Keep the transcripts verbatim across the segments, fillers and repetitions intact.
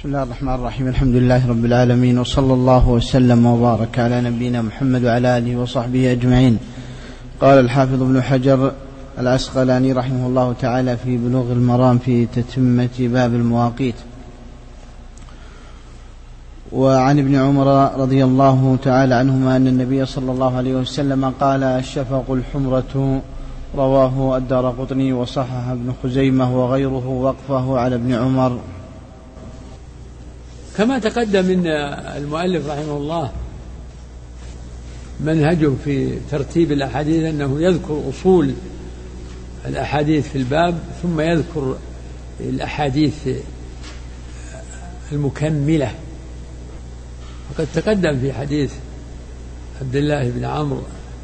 بسم الله الرحمن الرحيم. الحمد لله رب العالمين، وصلى الله وسلم وبارك على نبينا محمد وعلى آله وصحبه أجمعين. قال الحافظ ابن حجر العسقلاني رحمه الله تعالى في بلوغ المرام في تتمة باب المواقيت: وعن ابن عمر رضي الله تعالى عنهما أن النبي صلى الله عليه وسلم قال: الشفق الحمرة. رواه الدارقطني وصححه ابن خزيمة وغيره وقفه على ابن عمر. كما تقدم من المؤلف رحمه الله منهجه في ترتيب الأحاديث أنه يذكر أصول الأحاديث في الباب ثم يذكر الأحاديث المكملة. وقد تقدم في حديث عبد الله بن عمرو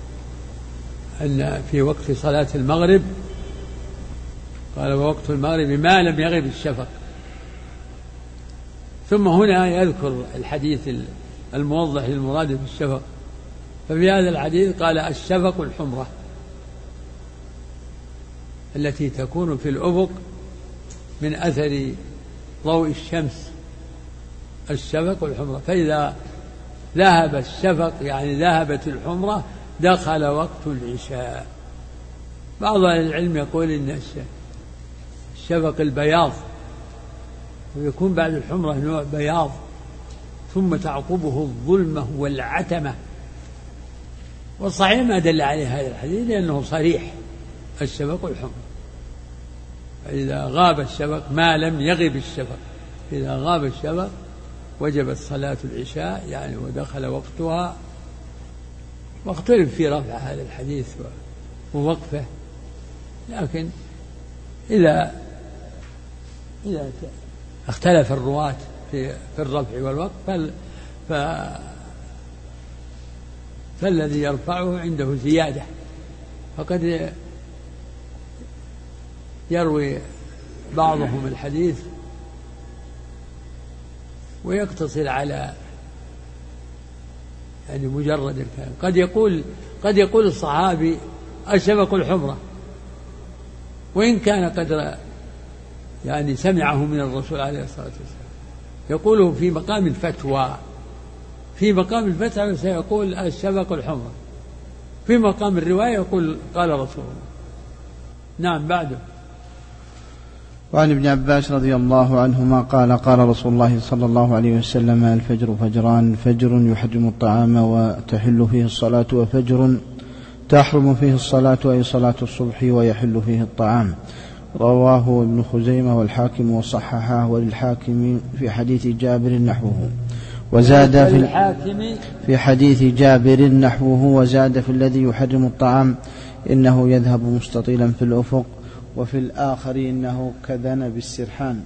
أن في وقت صلاة المغرب قال: ووقت المغرب ما لم يغب الشفق. ثم هنا يذكر الحديث الموضح للمراد بالشفق، ففي هذا الحديث قال: الشفق الحمرة التي تكون في الأفق من أثر ضوء الشمس. الشفق الحمرة، فإذا ذهب الشفق يعني ذهبت الحمرة دخل وقت العشاء. بعض أهل العلم يقول إن الشفق البياض، ويكون بعد الحمرة نوع بياض ثم تعقبه الظلمة والعتمة. والصحيح ما دل عليه هذا الحديث لأنه صريح: الشفق الحمرة. فإذا غاب الشفق ما لم يغب الشفق، إذا غاب الشفق وجبت صلاة العشاء يعني ودخل وقتها. واختلف في رفع هذا الحديث ووقفه، لكن إذا إذا اختلف الرواة في في الرفع والوقف فال ف فالذي يرفعه عنده زيادة، فقد يروي بعضهم الحديث ويقتصر على يعني مجرد الكلام. قد يقول قد يقول الصحابي: الشفق الحمرة، وإن كان قد يعني سمعه من الرسول عليه الصلاة والسلام، يقوله في مقام الفتوى. في مقام الفتوى سيقول: الشفق الحمرة. في مقام الرواية يقول: قال رسول الله. نعم. بعده. وعن ابن عباس رضي الله عنهما قال: قال رسول الله صلى الله عليه وسلم: الفجر فجران: فجر يحرم الطعام وتحل فيه الصلاة، وفجر تحرم فيه الصلاة أي صلاة الصبح ويحل فيه الطعام. رواه ابن خزيمة والحاكم وصححه، وللحاكم في حديث جابر نحوه وزاد في الحاكم في حديث جابر نحوه وزاد في الذي يحرم الطعام: إنه يذهب مستطيلا في الأفق، وفي الآخر إنه كذنب السرحان.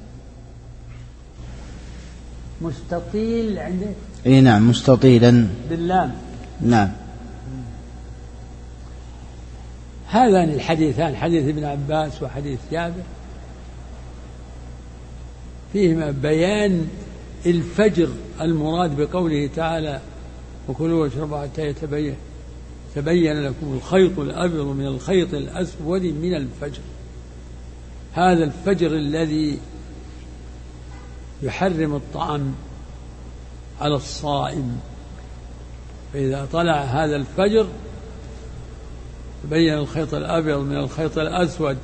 مستطيل عندك؟ اي نعم، مستطيلا باللام. نعم. هذان الحديثان، حديث ابن عباس وحديث جابر، فيهما بيان الفجر المراد بقوله تعالى: وكلوا واشربوا حتى يتبين تبين لكم الخيط الأبيض من الخيط الأسود من الفجر. هذا الفجر الذي يحرم الطعام على الصائم. فإذا طلع هذا الفجر تبين الخيط الأبيض من الخيط الأسود،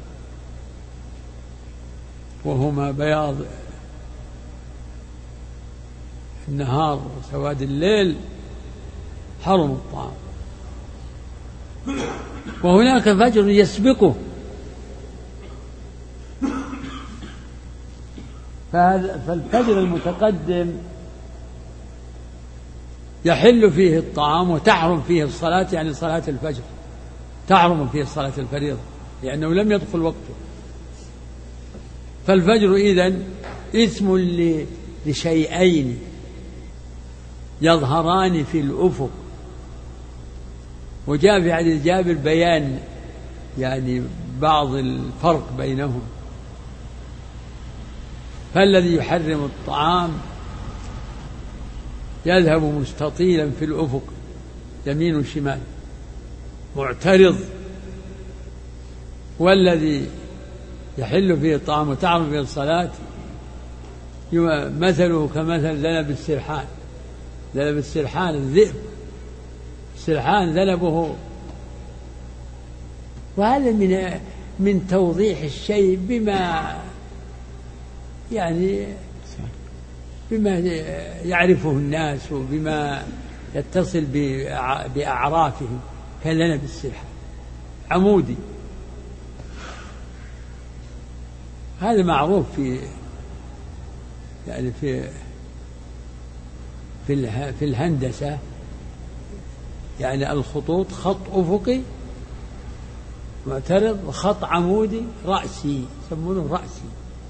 وهما بياض النهار وسواد الليل، حرم الطعام. وهناك فجر يسبقه، فالفجر المتقدم يحل فيه الطعام وتحرم فيه الصلاة، يعني صلاة الفجر تحرم فيه صلاة الفريضة لأنه لم يدخل وقته. فالفجر إذن اسم لشيئين يظهران في الأفق. وجاء في حديث جابر بيان يعني بعض الفرق بينهم. فالذي يحرم الطعام يذهب مستطيلا في الأفق يمين وشمال معترض، والذي يحل فيه الطعام وتعرف فيه الصلاة مثله كمثل ذنب السرحان. ذنب السرحان الذئب، السرحان ذنبه. وهذا من من توضيح الشيء بما يعني بما يعرفه الناس وبما يتصل بأعرافهم، كذنب السرحان عمودي. هذا معروف في يعني في في في الهندسة، يعني الخطوط خط أفقي معترض وخط عمودي رأسي، يسمونه رأسي.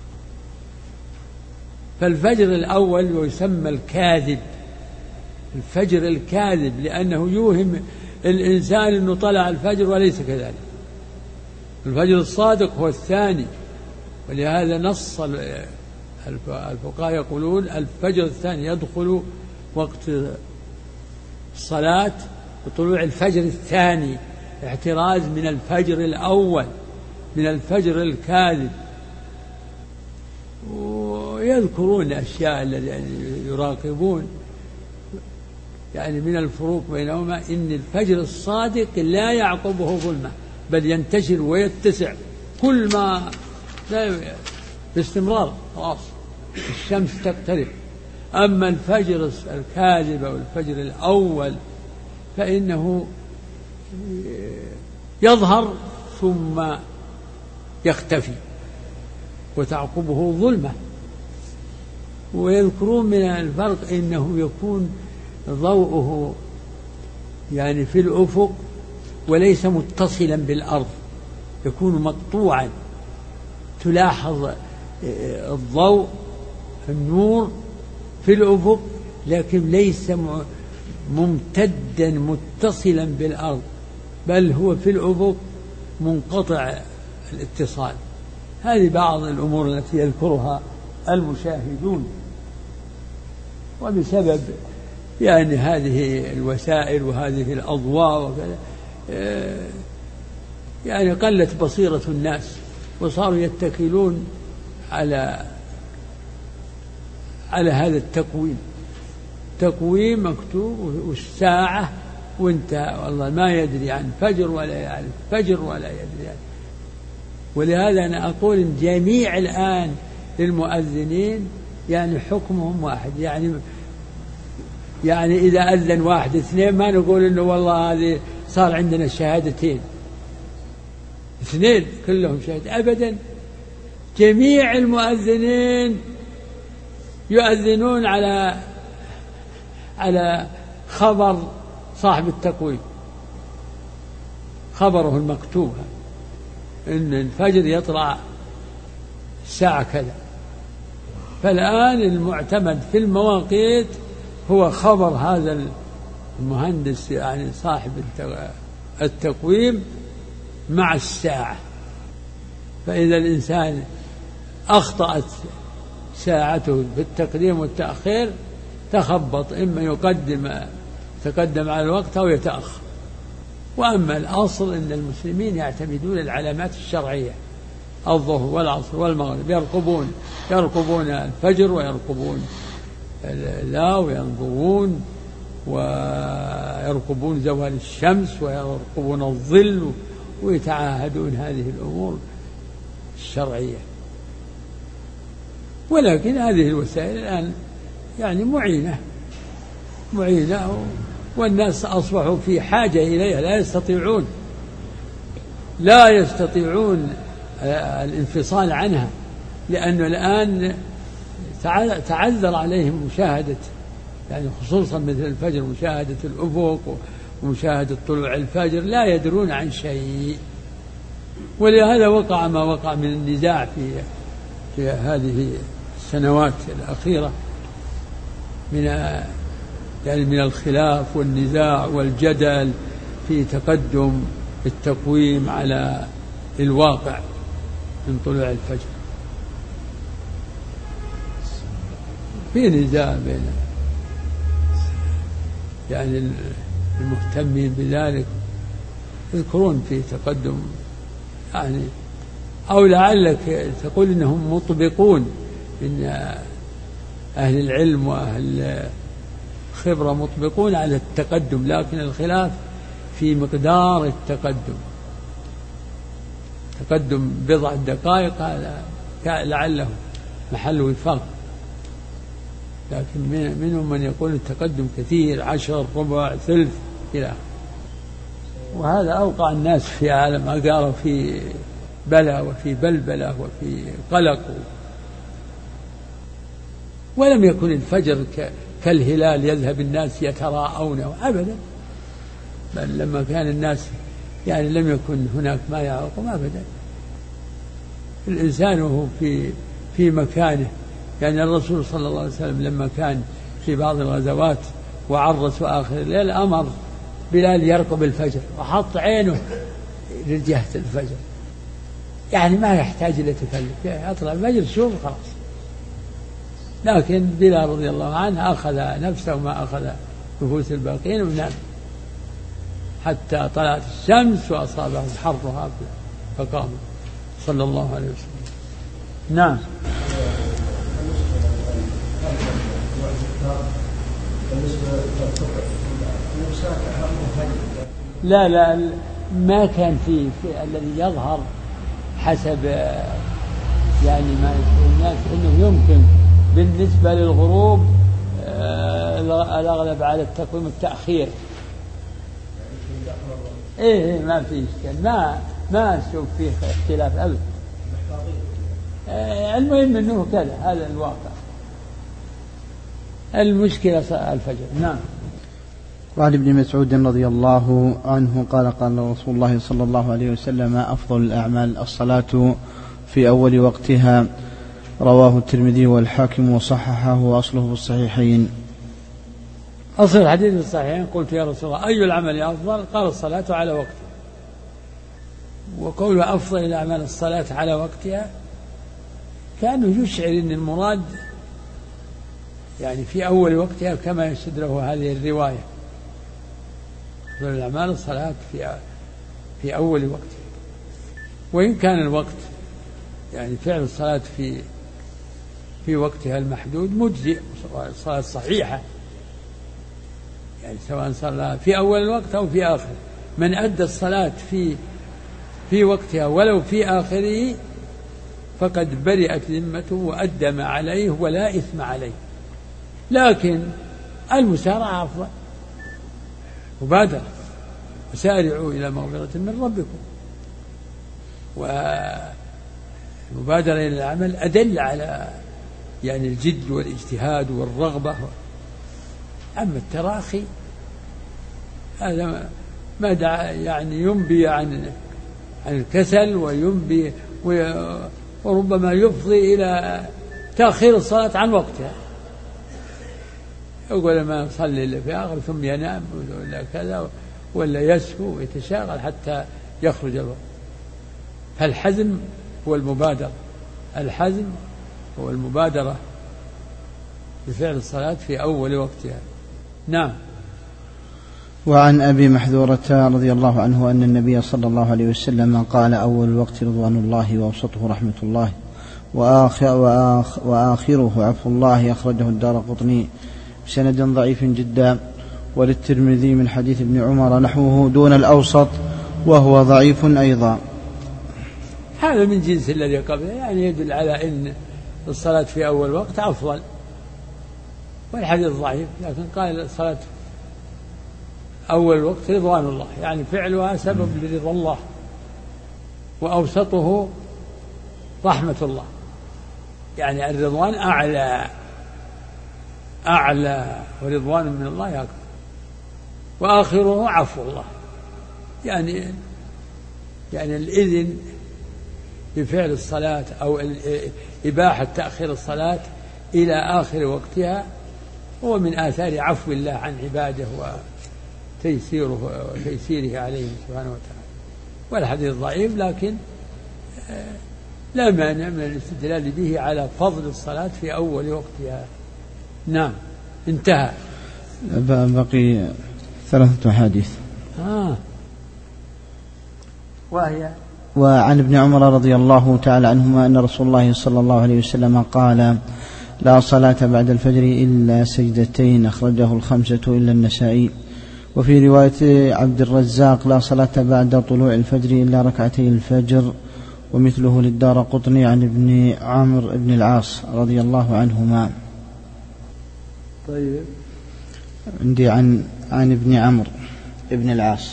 فالفجر الأول يسمى الكاذب، الفجر الكاذب، لأنه يوهم الإنسان أنه طلع الفجر وليس كذلك. الفجر الصادق هو الثاني، ولهذا نص الفقهاء يقولون الفجر الثاني يدخل وقت الصلاة بطلوع الفجر الثاني، احتراز من الفجر الأول، من الفجر الكاذب. ويذكرون أشياء الذين يراقبون يعني من الفروق بينهما، إن الفجر الصادق لا يعقبه ظلمة، بل ينتشر ويتسع كل ما لا باستمرار، خلاص الشمس تقترب. أما الفجر الكاذب أو الفجر الأول فإنه يظهر ثم يختفي وتعقبه ظلمة. ويذكرون من الفرق إنه يكون ضوءه يعني في الأفق وليس متصلا بالأرض، يكون مقطوعا. تلاحظ الضوء النور في الأفق لكن ليس ممتدا متصلا بالأرض، بل هو في الأفق منقطع الاتصال. هذه بعض الأمور التي يذكرها المشاهدون. وبسبب يعني هذه الوسائل وهذه الأضواء وكذا يعني قلت بصيرة الناس، وصاروا يتكلون على على هذا التقويم، تقويم مكتوب والساعة وانتهى، والله ما يدري عن فجر ولا يعرف فجر ولا يدري عنه. ولهذا أنا أقول إن جميع الآن للمؤذنين يعني حكمهم واحد، يعني يعني إذا أذن واحد اثنين ما نقول إنه والله هذه صار عندنا الشهادتين اثنين كلهم شهادة، أبدا. جميع المؤذنين يؤذنون على على خبر صاحب التقويم، خبره المكتوب إن الفجر يطلع الساعة كذا. فالآن المعتمد في المواقيت هو خبر هذا المهندس يعني صاحب التقويم مع الساعة. فإذا الإنسان أخطأت ساعته في التقديم والتأخير تخبط، إما يقدم يتقدم على الوقت أو يتأخر. وأما الأصل أن المسلمين يعتمدون العلامات الشرعية، الظهر والعصر والمغرب يرقبون يرقبون الفجر ويرقبون لا وينظرون ويرقبون زوال الشمس ويرقبون الظل، ويتعاهدون هذه الأمور الشرعية. ولكن هذه الوسائل الآن يعني معينة معينة والناس أصبحوا في حاجة إليها، لا يستطيعون لا يستطيعون الانفصال عنها، لأنه الآن تعذر عليهم مشاهدة يعني خصوصا مثل الفجر، مشاهدة الأفق ومشاهدة طلوع الفجر، لا يدرون عن شيء. ولهذا وقع ما وقع من النزاع في في هذه السنوات الأخيرة من يعني من الخلاف والنزاع والجدل في تقدم التقويم على الواقع من طلوع الفجر. في نزاع بين يعني المهتمين بذلك، يذكرون في تقدم يعني، أو لعلك تقول إنهم مطبقون إن أهل العلم وأهل الخبرة مطبقون على التقدم، لكن الخلاف في مقدار التقدم. تقدم بضع دقائق هذا لعله محل وفاق، لكن منهم من يقول التقدم كثير، عشر، ربع، ثلث إلى، وهذا أوقع الناس في عالم أقاروا في بلا وفي بلبلة وفي قلق. ولم يكن الفجر كالهلال يذهب الناس يتراءونه أبدا، بل لما كان الناس يعني لم يكن هناك ما يعرفهم أبدا. الإنسان وهو في في مكانه، يعني الرسول صلى الله عليه وسلم لما كان في بعض الغزوات وعرس آخر الليل أمر بلال يرقب الفجر وحط عينه لجهة الفجر، يعني ما يحتاج إلى تكلف، يطلع الفجر شوف خلاص. لكن بلال رضي الله عنه أخذ نفسه ما أخذ نفوس الباقين ونام حتى طلعت الشمس وأصابه حرها فقام صلى الله عليه وسلم. نعم. لا لا ما كان في, في الذي يظهر حسب يعني ما يقول الناس انه يمكن بالنسبه للغروب الاغلب على التقويم التاخير. ايه ما في اشكال، ما ما اشوف فيه اختلاف ابدا. المهم انه كذا، هذا الواقع. المشكله الفجر. نعم. وعن ابن مسعود رضي الله عنه قال قال رسول الله صلى الله عليه وسلم أفضل الأعمال الصلاة في أول وقتها، رواه الترمذي والحاكم وصححه وأصله في الصحيحين. أصل الحديث في الصحيحين قلت يا رسول الله أي العمل أفضل؟ قال الصلاة على وقتها. وقول أفضل الأعمال الصلاة على وقتها كانوا يشعر أن المراد يعني في أول وقتها كما يشهد له هذه الرواية، أفضل الأعمال الصلاة في في أول وقتها. وإن كان الوقت يعني فعل الصلاة في في وقتها المحدود مجزئ، الصلاة صحيحة، يعني سواء صلى في أول الوقت أو في آخر. من أدى الصلاة في في وقتها ولو في آخره فقد برئت ذمته وأدى ما عليه ولا إثم عليه. لكن المسارعة أفضل، مبادرة، وسارعوا إلى مغفرة من ربكم، والمبادرة إلى العمل أدل على يعني الجد والاجتهاد والرغبة. أما التراخي هذا ما دع يعني ينبي عن عن الكسل وينبي وربما يفضي إلى تأخير الصلاة عن وقتها. يقول ما يصلي إلا في آخر ثم ينام ولا كذا ولا يسهو ويتشاغل حتى يخرج الوقت. فالحزم هو المبادرة، الحزم هو المبادرة بفعل الصلاة في أول وقتها. نعم. وعن أبي محذورة رضي الله عنه أن النبي صلى الله عليه وسلم قال أول الوقت رضوان الله وأوسطه رحمة الله وآخر وآخ وآخره عفو الله، أخرجه الدارقطني بسند ضعيف جدا، وللترمذي من حديث ابن عمر نحوه دون الأوسط وهو ضعيف أيضا. هذا من جنس الذي قبله، يعني يدل على أن الصلاة في أول وقت أفضل، والحديث ضعيف، لكن قال الصلاة أول وقت رضوان الله، يعني فعلها سبب لرضا الله، وأوسطه رحمة الله، يعني الرضوان أعلى أعلى ورضوان من الله أكبر، وآخره عفو الله، يعني يعني الإذن بفعل الصلاة أو إباحة تأخير الصلاة إلى آخر وقتها هو من آثار عفو الله عن عباده وتيسيره وتيسيره عليهم سبحانه وتعالى. والحديث ضعيف، لكن لا مانع من الاستدلال به على فضل الصلاة في أول وقتها. نعم. انتهى. بقي ثلاثة أحاديث. آه. وهي وعن ابن عمر رضي الله تعالى عنهما أن رسول الله صلى الله عليه وسلم قال لا صلاة بعد الفجر إلا سجدتين، أخرجه الخمسة إلا النسائي. وفي رواية عبد الرزاق لا صلاة بعد طلوع الفجر إلا ركعتي الفجر، ومثله للدارقطني عن ابن عمرو بن العاص رضي الله عنهما. طيب عندي عن عن ابن عمرو بن العاص.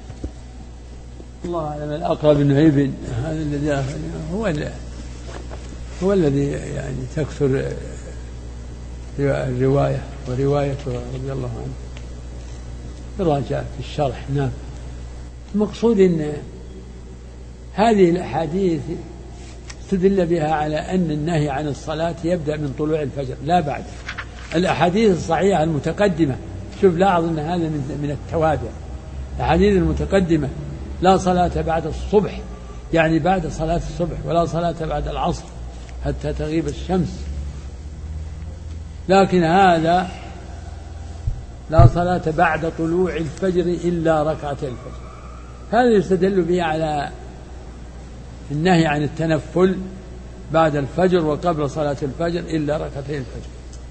الله أعلم. الأقرب أنه ابن هذا الذي هو هو الذي يعني تكثر الرواية وروايته رضي الله عنه. راجع في الشرح. نعم. المقصود أن هذه الأحاديث استدل بها على أن النهي عن الصلاة يبدأ من طلوع الفجر لا بعد. الأحاديث الصحيحة المتقدمة، شوف لاحظ أن هذا من التوابع. الأحاديث المتقدمة لا صلاة بعد الصبح، يعني بعد صلاة الصبح، ولا صلاة بعد العصر حتى تغيب الشمس. لكن هذا لا صلاة بعد طلوع الفجر إلا ركعتي الفجر، هذا يستدل به على النهي عن التنفل بعد الفجر وقبل صلاة الفجر إلا ركعتي الفجر.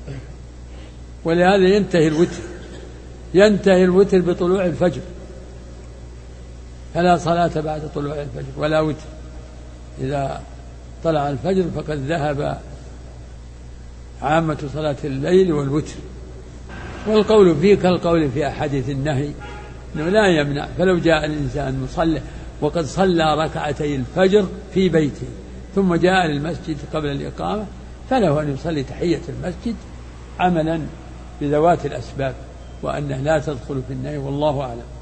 ولهذا ينتهي الوتر ينتهي الوتر بطلوع الفجر، فلا صلاة بعد طلوع الفجر ولا وتر. إذا طلع الفجر فقد ذهب عامة صلاة الليل والوتر. والقول فيه كالقول في أحاديث النهي أنه لا يمنع. فلو جاء الإنسان مصلي وقد صلى ركعتي الفجر في بيته ثم جاء للمسجد قبل الإقامة فله أن يصلي تحية المسجد عملا بذوات الأسباب، وأنه لا تدخل في النهي، والله أعلم.